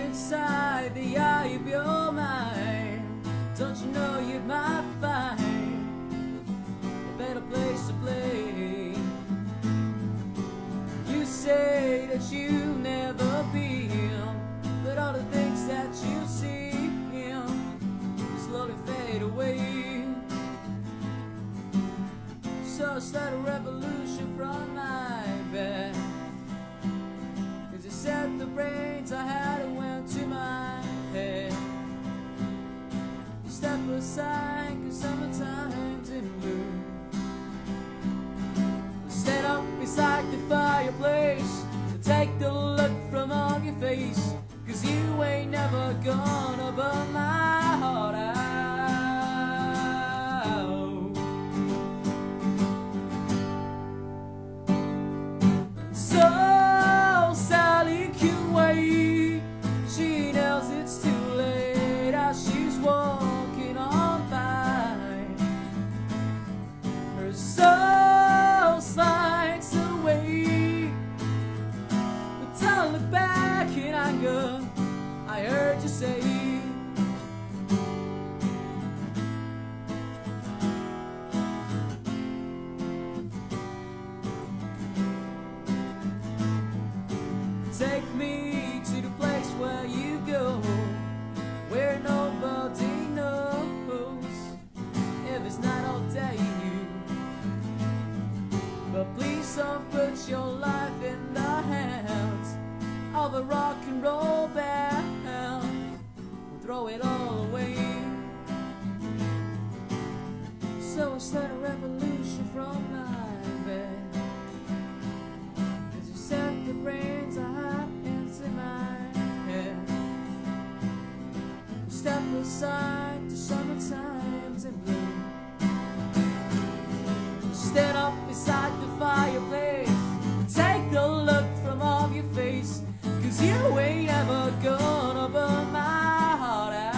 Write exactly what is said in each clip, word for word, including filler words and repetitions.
inside the eye of your mind. Don't you know you might find a better place to play? You say that you've never been, but all the things that you see slowly fade away. So start a revolution from my bed, 'cause you said the brains I had went to my head. You step aside 'cause summertime's in bloom. Stand up beside the fireplace to take the look from off your face, 'cause you ain't never gonna burn my heart out. So Sally can wait, she knows it's too late as she's walking on by. Her soul slides away, but don't look back in anger, I heard you say. Take me to the place where you go, where nobody knows if it's night or day. But please don't put your life in the hands of a rock and roll band. Throw it all away. So I start a revolution from my bed, 'cause you set the brains I have into my head. Step aside to summertime's in bloom. Stand up beside the fireplace, take the look from off your face, 'cause you ain't ever gonna burn my heart out.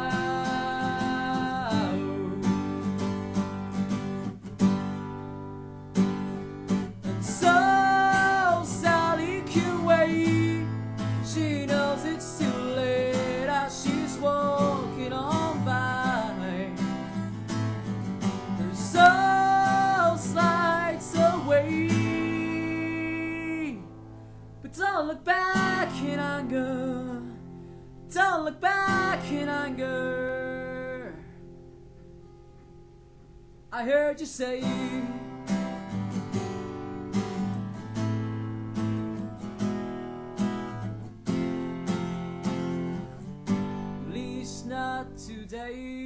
And so Sally can wait, she knows it's too late as she's walking on by. Her soul slides away, but don't look back in anger, don't look back in anger, I heard you say. At least not today.